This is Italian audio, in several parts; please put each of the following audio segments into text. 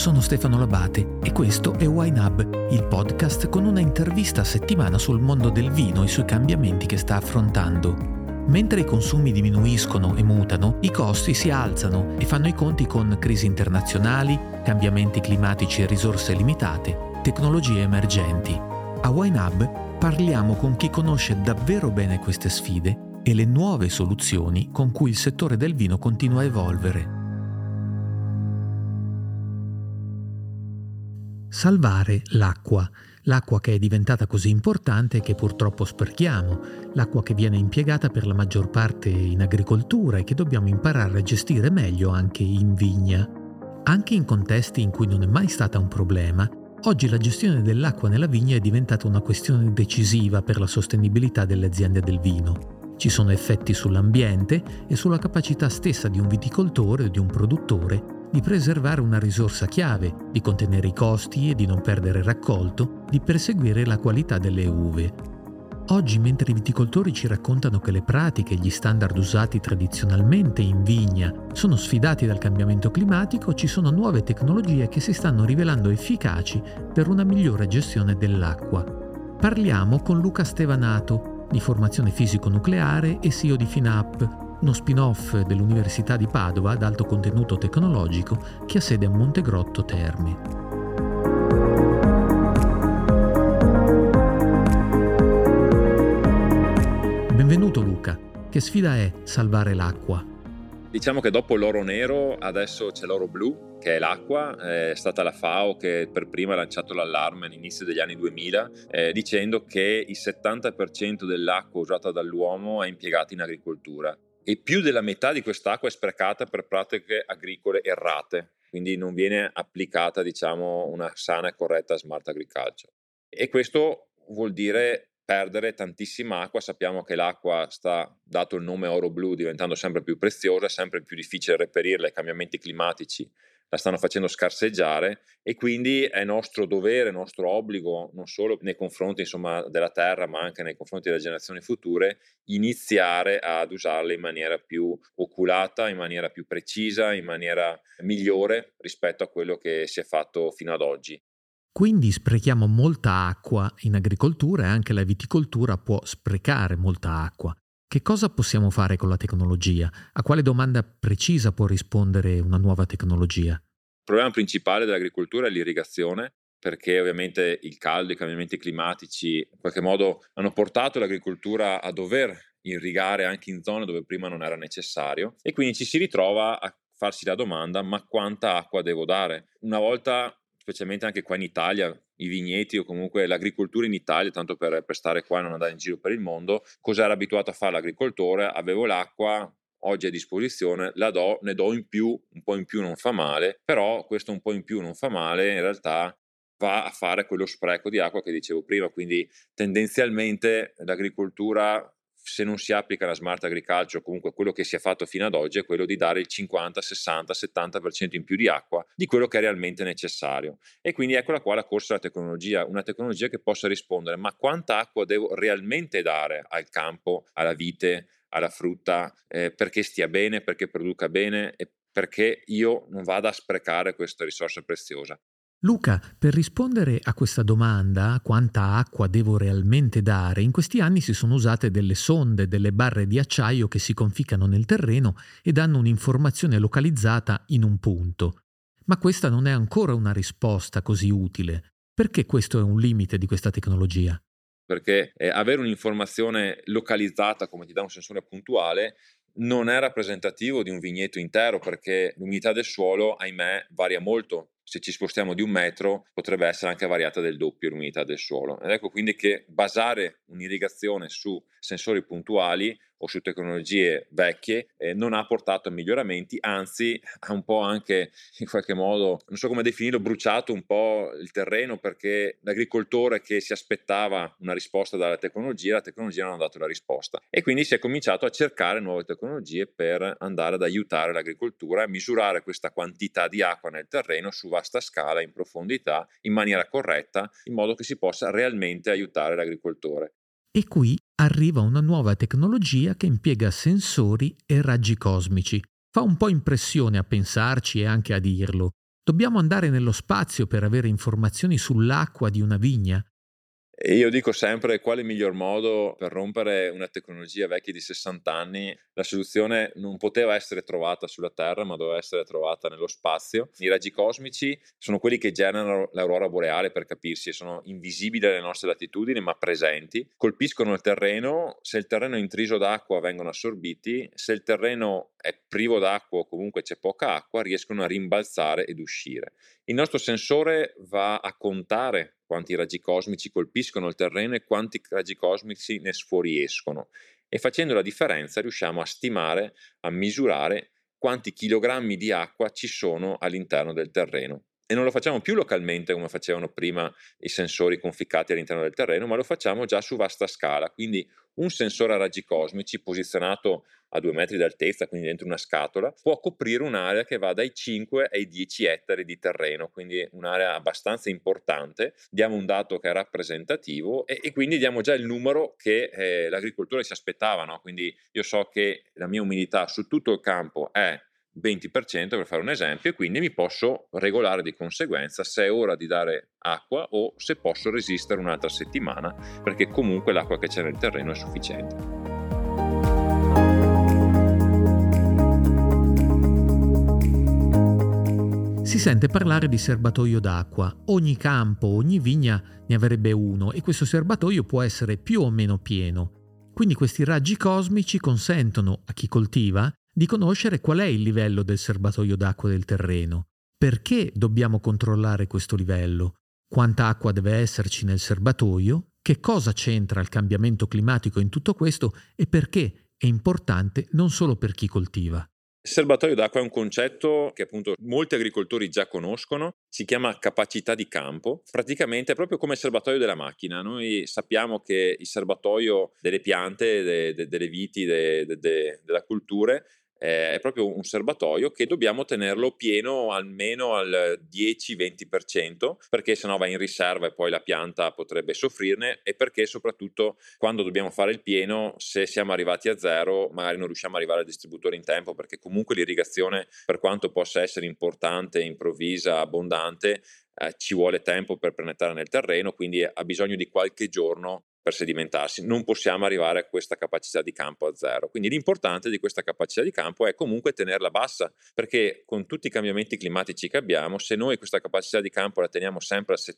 sono Stefano Labate e questo è Wine Hub, il podcast con una intervista a settimana sul mondo del vino e sui cambiamenti che sta affrontando. Mentre i consumi diminuiscono e mutano, i costi si alzano e fanno i conti con crisi internazionali, cambiamenti climatici e risorse limitate, tecnologie emergenti. A Wine Hub parliamo con chi conosce davvero bene queste sfide e le nuove soluzioni con cui il settore del vino continua a evolvere. Salvare l'acqua che è diventata così importante e che purtroppo sprechiamo, l'acqua che viene impiegata per la maggior parte in agricoltura e che dobbiamo imparare a gestire meglio anche in vigna. Anche in contesti in cui non è mai stata un problema, oggi la gestione dell'acqua nella vigna è diventata una questione decisiva per la sostenibilità delle aziende del vino. Ci sono effetti sull'ambiente e sulla capacità stessa di un viticoltore o di un produttore di preservare una risorsa chiave, di contenere i costi e di non perdere raccolto, di perseguire la qualità delle uve. Oggi, mentre i viticoltori ci raccontano che le pratiche e gli standard usati tradizionalmente in vigna sono sfidati dal cambiamento climatico, ci sono nuove tecnologie che si stanno rivelando efficaci per una migliore gestione dell'acqua. Parliamo con Luca Stevanato, di formazione fisico-nucleare e CEO di FinUp, uno spin-off dell'Università di Padova ad alto contenuto tecnologico che ha sede a Montegrotto Terme. Benvenuto Luca. Che sfida è salvare l'acqua? Diciamo che dopo l'oro nero adesso c'è l'oro blu, che è l'acqua. È stata la FAO che per prima ha lanciato l'allarme all'inizio degli anni 2000 dicendo che il 70% dell'acqua usata dall'uomo è impiegata in agricoltura e più della metà di quest'acqua è sprecata per pratiche agricole errate, quindi non viene applicata, una sana e corretta smart agriculture. E questo vuol dire perdere tantissima acqua. Sappiamo che l'acqua dato il nome oro blu, diventando sempre più preziosa, sempre più difficile reperirla, i cambiamenti climatici la stanno facendo scarseggiare e quindi è nostro dovere, nostro obbligo, non solo nei confronti della terra ma anche nei confronti delle generazioni future, iniziare ad usarle in maniera più oculata, in maniera più precisa, in maniera migliore rispetto a quello che si è fatto fino ad oggi. Quindi sprechiamo molta acqua in agricoltura e anche la viticoltura può sprecare molta acqua. Che cosa possiamo fare con la tecnologia? A quale domanda precisa può rispondere una nuova tecnologia? Il problema principale dell'agricoltura è l'irrigazione, perché ovviamente il caldo, i cambiamenti climatici in qualche modo hanno portato l'agricoltura a dover irrigare anche in zone dove prima non era necessario e quindi ci si ritrova a farsi la domanda: ma quanta acqua devo dare? Una volta, specialmente anche qua in Italia, i vigneti o comunque l'agricoltura in Italia, tanto per stare qua e non andare in giro per il mondo, cosa era abituato a fare l'agricoltore? Avevo l'acqua, oggi a disposizione, ne do in più, un po' in più non fa male, però questo un po' in più non fa male in realtà va a fare quello spreco di acqua che dicevo prima, quindi tendenzialmente l'agricoltura, se non si applica la smart agriculture, comunque quello che si è fatto fino ad oggi è quello di dare il 50, 60, 70% in più di acqua di quello che è realmente necessario. E quindi eccola qua la corsa alla tecnologia, una tecnologia che possa rispondere: ma quanta acqua devo realmente dare al campo, alla vite, alla frutta, perché stia bene, perché produca bene e perché io non vada a sprecare questa risorsa preziosa. Luca, per rispondere a questa domanda, quanta acqua devo realmente dare, in questi anni si sono usate delle sonde, delle barre di acciaio che si conficcano nel terreno e danno un'informazione localizzata in un punto. Ma questa non è ancora una risposta così utile. Perché questo è un limite di questa tecnologia? Perché avere un'informazione localizzata, come ti dà un sensore puntuale, non è rappresentativo di un vigneto intero, perché l'umidità del suolo, ahimè, varia molto. Se ci spostiamo di 1 metro potrebbe essere anche variata del doppio l'umidità del suolo. Ed ecco quindi che basare un'irrigazione su sensori puntuali o su tecnologie vecchie non ha portato a miglioramenti, anzi ha un po' anche, in qualche modo, non so come definirlo, bruciato un po' il terreno, perché l'agricoltore che si aspettava una risposta dalla tecnologia, la tecnologia non ha dato la risposta e quindi si è cominciato a cercare nuove tecnologie per andare ad aiutare l'agricoltura a misurare questa quantità di acqua nel terreno su vasta scala, in profondità, in maniera corretta, in modo che si possa realmente aiutare l'agricoltore. E qui arriva una nuova tecnologia che impiega sensori e raggi cosmici. Fa un po' impressione a pensarci e anche a dirlo. Dobbiamo andare nello spazio per avere informazioni sull'acqua di una vigna? E io dico sempre quale miglior modo per rompere una tecnologia vecchia di 60 anni. La soluzione non poteva essere trovata sulla Terra, ma doveva essere trovata nello spazio. I raggi cosmici sono quelli che generano l'aurora boreale, per capirsi, sono invisibili alle nostre latitudini, ma presenti. Colpiscono il terreno, se il terreno è intriso d'acqua vengono assorbiti, se il terreno è privo d'acqua o comunque c'è poca acqua, riescono a rimbalzare ed uscire. Il nostro sensore va a contare quanti raggi cosmici colpiscono il terreno e quanti raggi cosmici ne sfuoriescono, e facendo la differenza riusciamo a stimare, a misurare quanti chilogrammi di acqua ci sono all'interno del terreno. E non lo facciamo più localmente come facevano prima i sensori conficcati all'interno del terreno, ma lo facciamo già su vasta scala. Quindi un sensore a raggi cosmici posizionato a 2 metri d'altezza, quindi dentro una scatola, può coprire un'area che va dai 5 ai 10 ettari di terreno, quindi un'area abbastanza importante. Diamo un dato che è rappresentativo e quindi diamo già il numero che l'agricoltore si aspettava, no? Quindi io so che la mia umidità su tutto il campo è 20%, per fare un esempio, e quindi mi posso regolare di conseguenza se è ora di dare acqua o se posso resistere un'altra settimana, perché comunque l'acqua che c'è nel terreno è sufficiente. Si sente parlare di serbatoio d'acqua. Ogni campo, ogni vigna ne avrebbe uno e questo serbatoio può essere più o meno pieno. Quindi questi raggi cosmici consentono a chi coltiva di conoscere qual è il livello del serbatoio d'acqua del terreno. Perché dobbiamo controllare questo livello? Quanta acqua deve esserci nel serbatoio? Che cosa c'entra il cambiamento climatico in tutto questo e perché è importante non solo per chi coltiva? Il serbatoio d'acqua è un concetto che appunto molti agricoltori già conoscono, si chiama capacità di campo, praticamente è proprio come il serbatoio della macchina. Noi sappiamo che il serbatoio delle piante, delle viti, della culture è proprio un serbatoio che dobbiamo tenerlo pieno almeno al 10-20%, perché sennò va in riserva e poi la pianta potrebbe soffrirne, e perché soprattutto quando dobbiamo fare il pieno, se siamo arrivati a zero magari non riusciamo ad arrivare al distributore in tempo, perché comunque l'irrigazione, per quanto possa essere importante, improvvisa, abbondante, ci vuole tempo per penetrare nel terreno, quindi ha bisogno di qualche giorno per sedimentarsi. Non possiamo arrivare a questa capacità di campo a zero. Quindi l'importante di questa capacità di campo è comunque tenerla bassa, perché con tutti i cambiamenti climatici che abbiamo, se noi questa capacità di campo la teniamo sempre al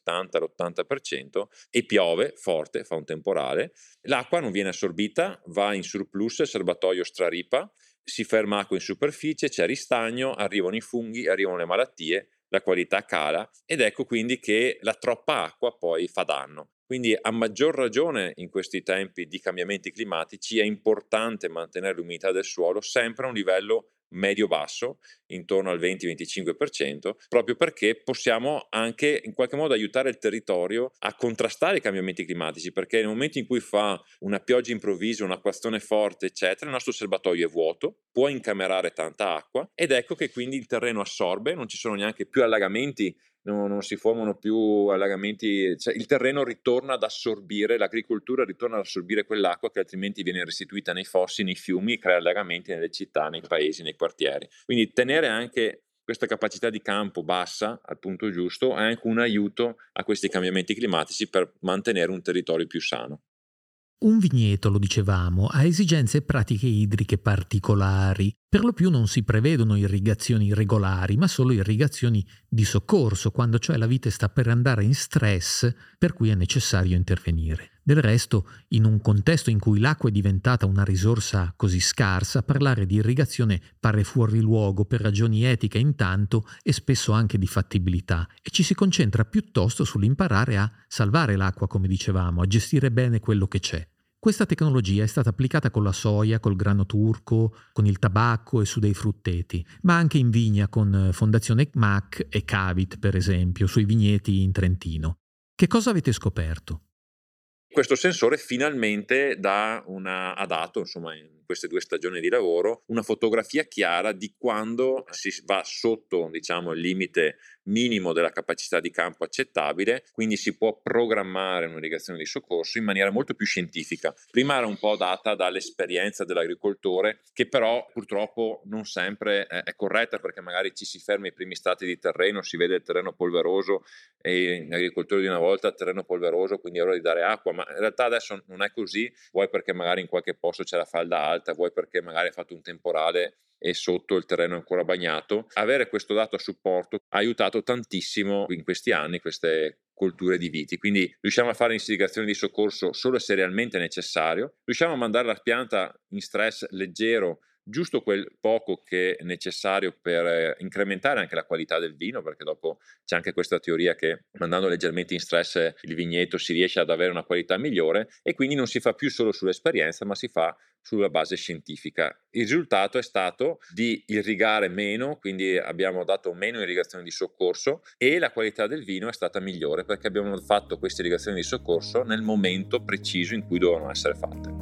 70-80% e piove forte, fa un temporale, l'acqua non viene assorbita, va in surplus, il serbatoio straripa, si ferma acqua in superficie, c'è ristagno, arrivano i funghi, arrivano le malattie, la qualità cala, ed ecco quindi che la troppa acqua poi fa danno. Quindi a maggior ragione in questi tempi di cambiamenti climatici è importante mantenere l'umidità del suolo sempre a un livello medio-basso, intorno al 20-25%, proprio perché possiamo anche in qualche modo aiutare il territorio a contrastare i cambiamenti climatici, perché nel momento in cui fa una pioggia improvvisa, un'acquazzone forte, eccetera, il nostro serbatoio è vuoto, può incamerare tanta acqua, ed ecco che quindi il terreno assorbe, non ci sono neanche più allagamenti, non si formano più allagamenti, cioè il terreno ritorna ad assorbire, l'agricoltura ritorna ad assorbire quell'acqua che altrimenti viene restituita nei fossi, nei fiumi, e crea allagamenti nelle città, nei paesi, nei quartieri. Quindi tenere anche questa capacità di campo bassa al punto giusto è anche un aiuto a questi cambiamenti climatici per mantenere un territorio più sano. Un vigneto, lo dicevamo, ha esigenze pratiche idriche particolari. Per lo più non si prevedono irrigazioni regolari, ma solo irrigazioni di soccorso, quando cioè la vite sta per andare in stress, per cui è necessario intervenire. Del resto, in un contesto in cui l'acqua è diventata una risorsa così scarsa, parlare di irrigazione pare fuori luogo per ragioni etiche intanto e spesso anche di fattibilità, e ci si concentra piuttosto sull'imparare a salvare l'acqua, come dicevamo, a gestire bene quello che c'è. Questa tecnologia è stata applicata con la soia, col grano turco, con il tabacco e su dei frutteti, ma anche in vigna con Fondazione MAC e Cavit, per esempio, sui vigneti in Trentino. Che cosa avete scoperto? questo sensore finalmente ha dato, insomma, in queste 2 stagioni di lavoro, una fotografia chiara di quando si va sotto, diciamo, il limite minimo della capacità di campo accettabile, quindi si può programmare un'irrigazione di soccorso in maniera molto più scientifica. Prima era un po' data dall'esperienza dell'agricoltore, che però purtroppo non sempre è corretta, perché magari ci si ferma ai primi stati di terreno, si vede il terreno polveroso e gli agricoltori di una volta terreno polveroso, quindi è ora di dare acqua, ma in realtà adesso non è così, vuoi perché magari in qualche posto c'è la falda alta, vuoi perché magari ha fatto un temporale e sotto il terreno è ancora bagnato. Avere questo dato a supporto ha aiutato tantissimo in questi anni queste colture di viti, quindi riusciamo a fare irrigazione di soccorso solo se realmente necessario, riusciamo a mandare la pianta in stress leggero, giusto quel poco che è necessario per incrementare anche la qualità del vino, perché dopo c'è anche questa teoria che mandando leggermente in stress il vigneto si riesce ad avere una qualità migliore, e quindi non si fa più solo sull'esperienza, ma si fa sulla base scientifica. Il risultato è stato di irrigare meno, quindi abbiamo dato meno irrigazione di soccorso, e la qualità del vino è stata migliore perché abbiamo fatto queste irrigazioni di soccorso nel momento preciso in cui dovevano essere fatte.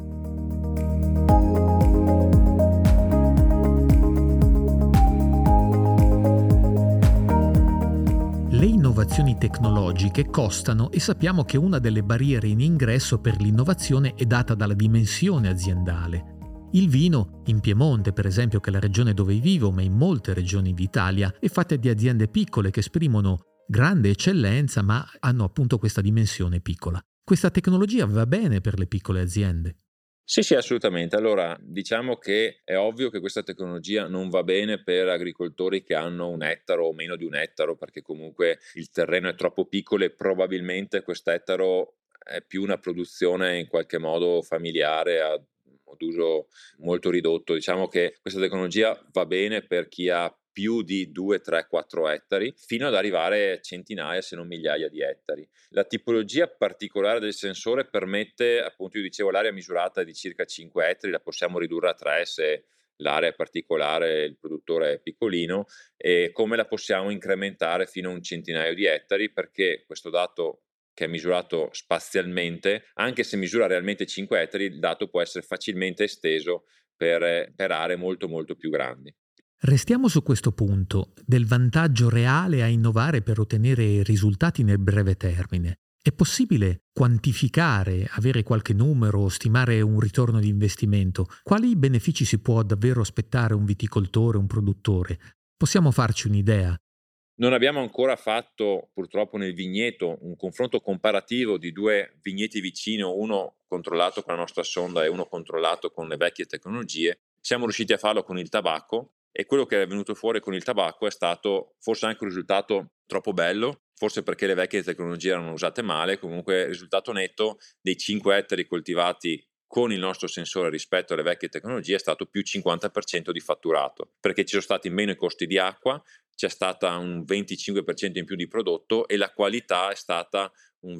Le innovazioni tecnologiche costano e sappiamo che una delle barriere in ingresso per l'innovazione è data dalla dimensione aziendale. Il vino, in Piemonte per esempio, che è la regione dove vivo, ma in molte regioni d'Italia, è fatta di aziende piccole che esprimono grande eccellenza ma hanno appunto questa dimensione piccola. Questa tecnologia va bene per le piccole aziende? Sì, assolutamente. Allora, diciamo che è ovvio che questa tecnologia non va bene per agricoltori che hanno 1 ettaro o meno di 1 ettaro, perché comunque il terreno è troppo piccolo e probabilmente quest'ettaro è più una produzione in qualche modo familiare ad uso molto ridotto. Diciamo che questa tecnologia va bene per chi ha più di 2, 3, 4 ettari, fino ad arrivare a centinaia se non migliaia di ettari. La tipologia particolare del sensore permette, appunto, io dicevo, l'area misurata è di circa 5 ettari, la possiamo ridurre a 3 se l'area è particolare, il produttore è piccolino, e come la possiamo incrementare fino a un centinaio di ettari, perché questo dato che è misurato spazialmente, anche se misura realmente 5 ettari, il dato può essere facilmente esteso per aree molto molto più grandi. Restiamo su questo punto, del vantaggio reale a innovare per ottenere risultati nel breve termine. È possibile quantificare, avere qualche numero o stimare un ritorno di investimento? Quali benefici si può davvero aspettare un viticoltore, un produttore? Possiamo farci un'idea? Non abbiamo ancora fatto, purtroppo, nel vigneto un confronto comparativo di 2 vigneti vicino, uno controllato con la nostra sonda e uno controllato con le vecchie tecnologie. Siamo riusciti a farlo con il tabacco, e quello che è venuto fuori con il tabacco è stato forse anche un risultato troppo bello, forse perché le vecchie tecnologie erano usate male. Comunque il risultato netto dei 5 ettari coltivati con il nostro sensore rispetto alle vecchie tecnologie è stato più 50% di fatturato, perché ci sono stati meno i costi di acqua, c'è stata un 25% in più di prodotto e la qualità è stata un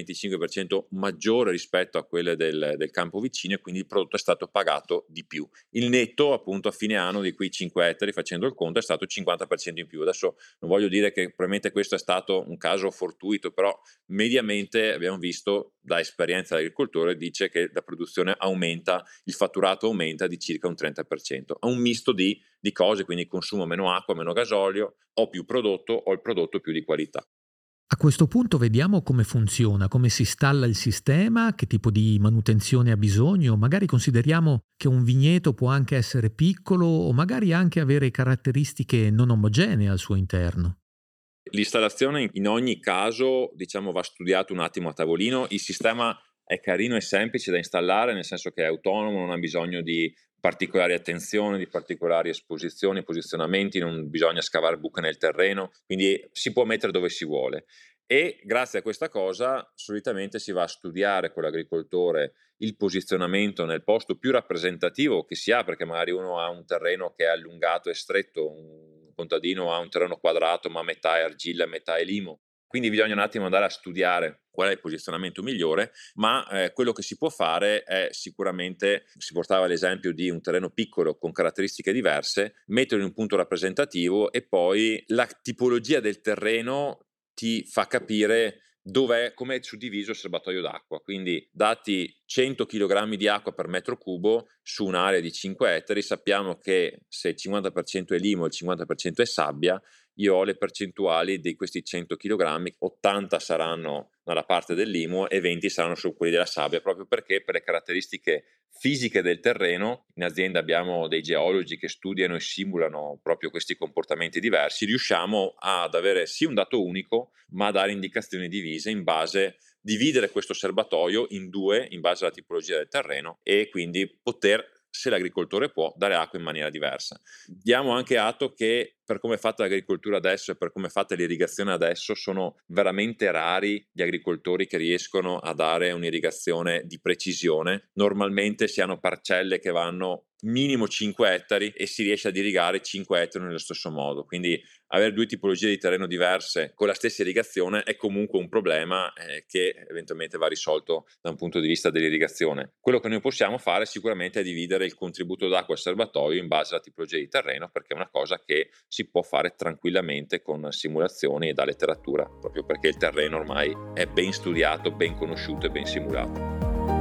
20-25% maggiore rispetto a quelle del campo vicino, e quindi il prodotto è stato pagato di più. Il netto, appunto, a fine anno di quei 5 ettari, facendo il conto, è stato 50% in più. Adesso non voglio dire che probabilmente questo è stato un caso fortuito, però mediamente abbiamo visto, da esperienza dell'agricoltore, dice che la produzione aumenta, il fatturato aumenta di circa un 30%. È un misto di cose, quindi consumo meno acqua, meno gasolio, ho più prodotto, ho il prodotto più di qualità. A questo punto vediamo come funziona, come si installa il sistema, che tipo di manutenzione ha bisogno. Magari consideriamo che un vigneto può anche essere piccolo o magari anche avere caratteristiche non omogenee al suo interno. L'installazione in ogni caso, diciamo, va studiato un attimo a tavolino. Il sistema è carino e semplice da installare, nel senso che è autonomo, non ha bisogno di particolari attenzioni, di particolari esposizioni, posizionamenti, non bisogna scavare buche nel terreno, quindi si può mettere dove si vuole. E grazie a questa cosa solitamente si va a studiare con l'agricoltore il posizionamento nel posto più rappresentativo che si ha, perché magari uno ha un terreno che è allungato e stretto, un contadino ha un terreno quadrato ma metà è argilla e metà è limo. Quindi bisogna un attimo andare a studiare qual è il posizionamento migliore, ma quello che si può fare è sicuramente, si portava l'esempio di un terreno piccolo con caratteristiche diverse, metterlo in un punto rappresentativo, e poi la tipologia del terreno ti fa capire come è suddiviso il serbatoio d'acqua. Quindi dati 100 kg di acqua per metro cubo su un'area di 5 ettari, sappiamo che se il 50% è limo e il 50% è sabbia, io ho le percentuali di questi 100 kg, 80 saranno dalla parte del limo e 20 saranno su quelli della sabbia, proprio perché per le caratteristiche fisiche del terreno, in azienda abbiamo dei geologi che studiano e simulano proprio questi comportamenti diversi, riusciamo ad avere sì un dato unico, ma a dare indicazioni divise dividere questo serbatoio in due in base alla tipologia del terreno e quindi poter, se l'agricoltore può, dare acqua in maniera diversa. Diamo anche atto che per come è fatta l'agricoltura adesso e per come è fatta l'irrigazione adesso sono veramente rari gli agricoltori che riescono a dare un'irrigazione di precisione. Normalmente si hanno parcelle che vanno minimo 5 ettari e si riesce ad irrigare 5 ettari nello stesso modo, quindi avere due tipologie di terreno diverse con la stessa irrigazione è comunque un problema che eventualmente va risolto da un punto di vista dell'irrigazione. Quello che noi possiamo fare sicuramente è dividere il contributo d'acqua al serbatoio in base alla tipologia di terreno, perché è una cosa che si può fare tranquillamente con simulazioni e da letteratura, proprio perché il terreno ormai è ben studiato, ben conosciuto e ben simulato.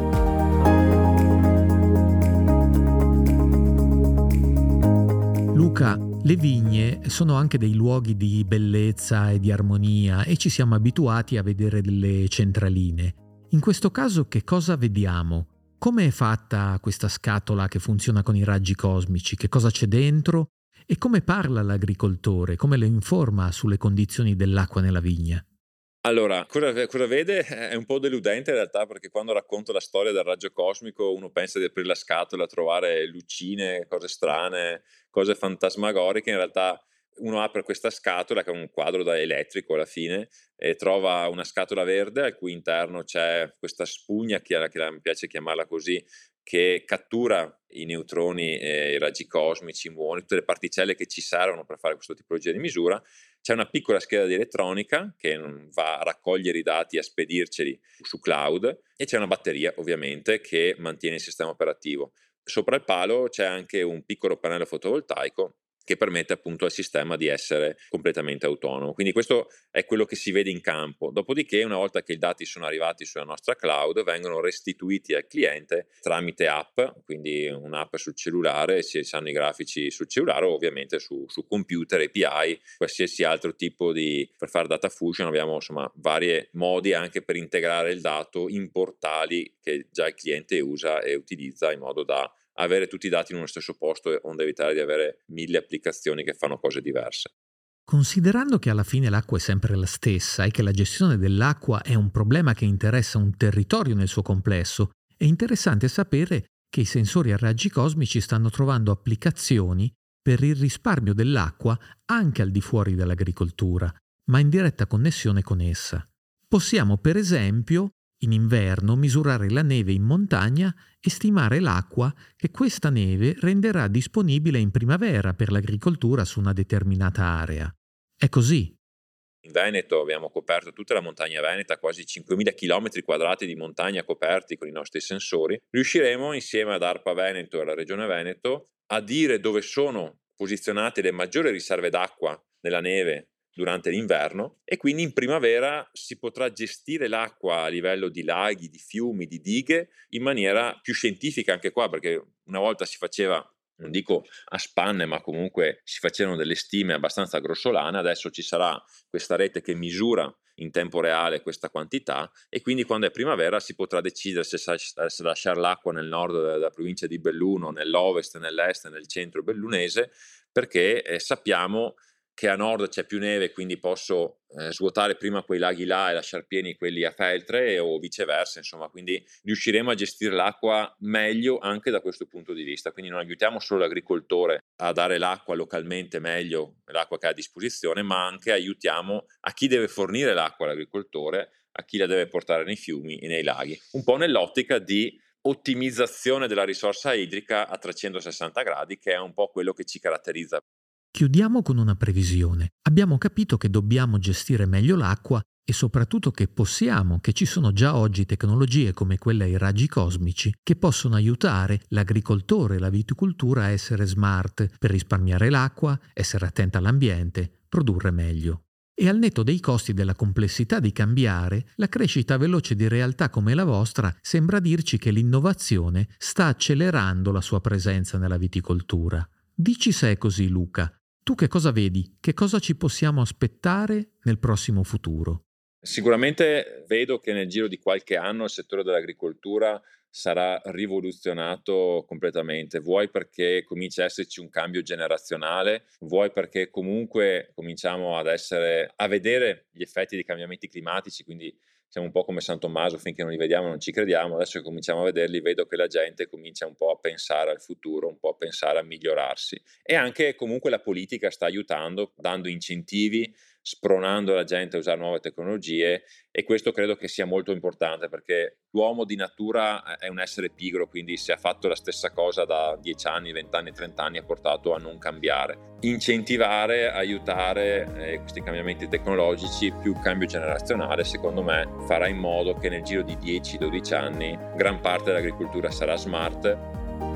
Luca, le vigne sono anche dei luoghi di bellezza e di armonia e ci siamo abituati a vedere delle centraline. In questo caso che cosa vediamo? Come è fatta questa scatola che funziona con i raggi cosmici? Che cosa c'è dentro? E come parla l'agricoltore? Come lo informa sulle condizioni dell'acqua nella vigna? Allora, cosa vede è un po' deludente in realtà, perché quando racconto la storia del raggio cosmico uno pensa di aprire la scatola, trovare lucine, cose strane, cose fantasmagoriche. In realtà uno apre questa scatola, che è un quadro da elettrico alla fine, e trova una scatola verde al cui interno c'è questa spugna, che mi piace chiamarla così, che cattura i neutroni e i raggi cosmici, i muoni, tutte le particelle che ci servono per fare questa tipologia di misura. C'è una piccola scheda di elettronica che va a raccogliere i dati e a spedirceli su cloud, e c'è una batteria ovviamente che mantiene il sistema operativo. Sopra il palo c'è anche un piccolo pannello fotovoltaico che permette appunto al sistema di essere completamente autonomo. Quindi questo è quello che si vede in campo. Dopodiché, una volta che i dati sono arrivati sulla nostra cloud, vengono restituiti al cliente tramite app, quindi un'app sul cellulare, si hanno i grafici sul cellulare o ovviamente su computer, API, qualsiasi altro tipo per fare data fusion. Abbiamo insomma vari modi anche per integrare il dato in portali che già il cliente usa e utilizza, in modo da avere tutti i dati in uno stesso posto, onde evitare di avere 1000 applicazioni che fanno cose diverse. Considerando che alla fine l'acqua è sempre la stessa e che la gestione dell'acqua è un problema che interessa un territorio nel suo complesso, è interessante sapere che i sensori a raggi cosmici stanno trovando applicazioni per il risparmio dell'acqua anche al di fuori dell'agricoltura, ma in diretta connessione con essa. Possiamo, per esempio, in inverno misurare la neve in montagna e stimare l'acqua che questa neve renderà disponibile in primavera per l'agricoltura su una determinata area. È così. In Veneto abbiamo coperto tutta la montagna veneta, quasi 5.000 km² di montagna coperti con i nostri sensori. Riusciremo, insieme ad ARPA Veneto e alla Regione Veneto, a dire dove sono posizionate le maggiori riserve d'acqua nella neve durante l'inverno, e quindi in primavera si potrà gestire l'acqua a livello di laghi, di fiumi, di dighe in maniera più scientifica anche qua, perché una volta si faceva, non dico a spanne, ma comunque si facevano delle stime abbastanza grossolane. Adesso ci sarà questa rete che misura in tempo reale questa quantità, e quindi quando è primavera si potrà decidere se lasciare l'acqua nel nord della provincia di Belluno, nell'ovest, nell'est, nel centro bellunese, perché sappiamo che a nord c'è più neve, quindi posso svuotare prima quei laghi là e lasciar pieni quelli a Feltre, o viceversa, insomma, quindi riusciremo a gestire l'acqua meglio anche da questo punto di vista. Quindi non aiutiamo solo l'agricoltore a dare l'acqua localmente meglio, l'acqua che ha a disposizione, ma anche aiutiamo a chi deve fornire l'acqua all'agricoltore, a chi la deve portare nei fiumi e nei laghi, un po' nell'ottica di ottimizzazione della risorsa idrica a 360 gradi, che è un po' quello che ci caratterizza. Chiudiamo con una previsione. Abbiamo capito che dobbiamo gestire meglio l'acqua e soprattutto che ci sono già oggi tecnologie come quelle ai raggi cosmici che possono aiutare l'agricoltore e la viticoltura a essere smart per risparmiare l'acqua, essere attenta all'ambiente, produrre meglio. E al netto dei costi e della complessità di cambiare, la crescita veloce di realtà come la vostra sembra dirci che l'innovazione sta accelerando la sua presenza nella viticoltura. Dici se è così, Luca. Tu che cosa vedi? Che cosa ci possiamo aspettare nel prossimo futuro? Sicuramente vedo che nel giro di qualche anno il settore dell'agricoltura sarà rivoluzionato completamente, vuoi perché comincia a esserci un cambio generazionale, vuoi perché comunque cominciamo a vedere gli effetti dei cambiamenti climatici, quindi siamo un po' come San Tommaso, finché non li vediamo non ci crediamo, adesso che cominciamo a vederli vedo che la gente comincia un po' a pensare al futuro, un po' a pensare a migliorarsi e anche comunque la politica sta aiutando, dando incentivi, spronando la gente a usare nuove tecnologie e questo credo che sia molto importante perché l'uomo di natura è un essere pigro, quindi se ha fatto la stessa cosa da 10 anni, 20 anni, 30 anni ha portato a non cambiare. Incentivare, aiutare questi cambiamenti tecnologici più cambio generazionale secondo me farà in modo che nel giro di 10-12 anni gran parte dell'agricoltura sarà smart.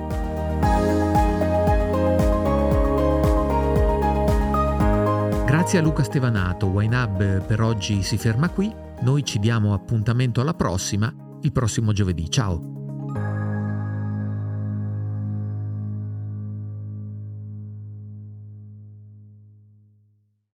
Grazie a Luca Stevanato, YNAB per oggi si ferma qui, noi ci diamo appuntamento alla prossima, il prossimo giovedì. Ciao!